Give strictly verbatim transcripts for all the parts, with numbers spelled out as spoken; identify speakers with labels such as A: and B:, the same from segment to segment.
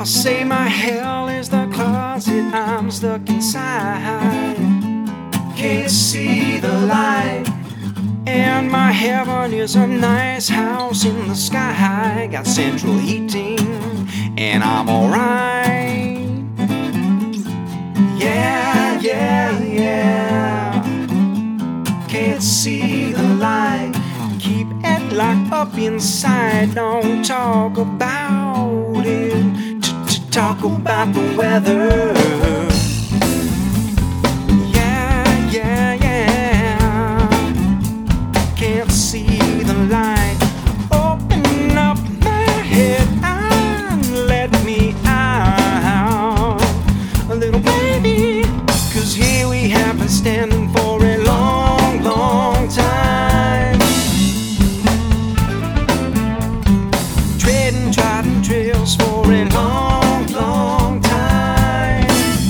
A: I say my hell is the closet I'm stuck inside. Can't see the light. And my heaven is a nice house in the sky. Got central heating and I'm alright. Yeah, yeah, yeah. Can't see the light. Keep it locked up inside. Don't talk about it. Talk about the weather. Yeah, yeah, yeah. Can't see the light. Open up my head and let me out, a little baby. Cause here we have been standing for a long, long time, treading trodden trails for a long, long time.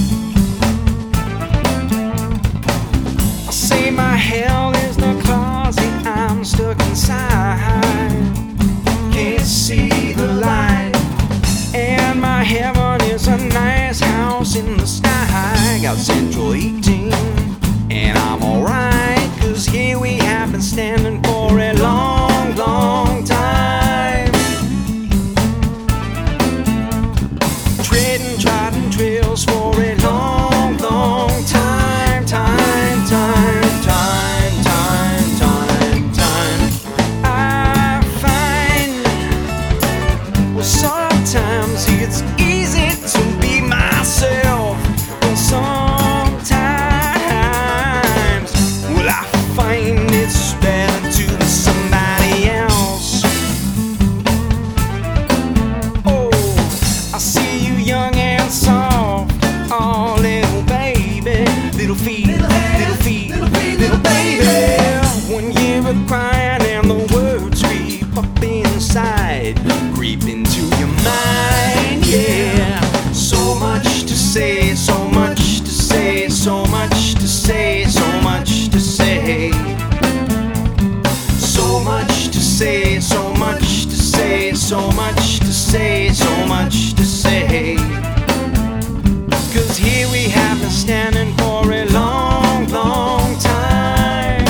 A: I say my hell is the closet I'm stuck inside. Can't see the light. And my heaven is a nice house in the sky. Got central heating and I'm alright. Cause here we have been standing for a long, long time, treading trodden trails for a long, long time, time, time, time, time, time, time. I find, well, sometimes it's easy to be myself, and sometimes, well, I find it's better to be somebody else. Oh, I see you young and soft, oh little baby, little feet, little feet, little feet, little baby. When you were crying and the words creep up inside, creep into your mind, yeah. So much to say, so much to say, so much to say, so much to say, so much to say, so much to say, so much to say, so much to say. Cause here we have been standing for a long, long time,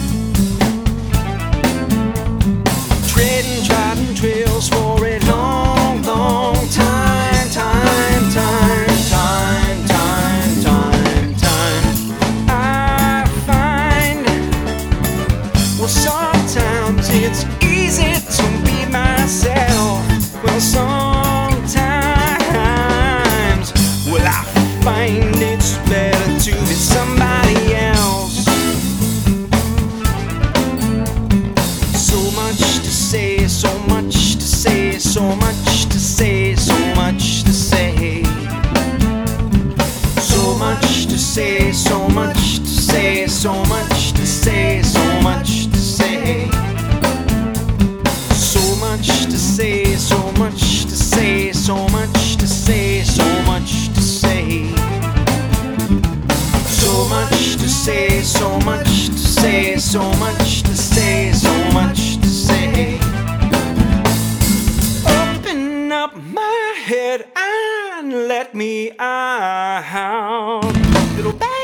A: treading trodden trails for a long, long time, time, time, time, time, time, time. I find, well, sometimes it's easy to be myself. Well, sometimes, well, I find it's better to be somebody else. So much to say, so much to say, so much to say, so much to say, so much to say, so much to say, so much to say, so much to say, so much to say, so much to say, so much to say, so much to say, so much to say, so much to say, so much to say, so much to say. Open up my head and let me out, little baby.